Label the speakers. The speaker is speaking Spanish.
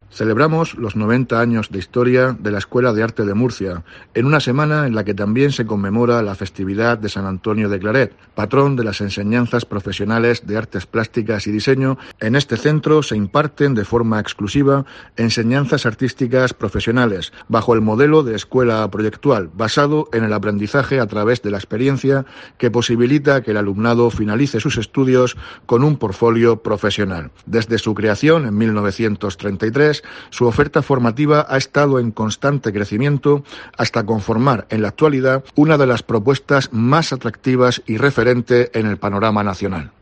Speaker 1: Celebramos los 90 años de historia de la Escuela de Arte de Murcia, en una semana en la que también se conmemora la festividad de San Antonio de Claret, patrón de las enseñanzas profesionales de artes plásticas y diseño. En este centro se imparten de forma exclusiva enseñanzas artísticas profesionales, bajo el modelo de escuela proyectual, basado en el aprendizaje a través de la experiencia, que posibilita que el alumnado finalice sus estudios con un portfolio profesional. Desde su creación en 1933, su oferta formativa ha estado en constante crecimiento hasta conformar en la actualidad una de las propuestas más atractivas y referente en el panorama nacional.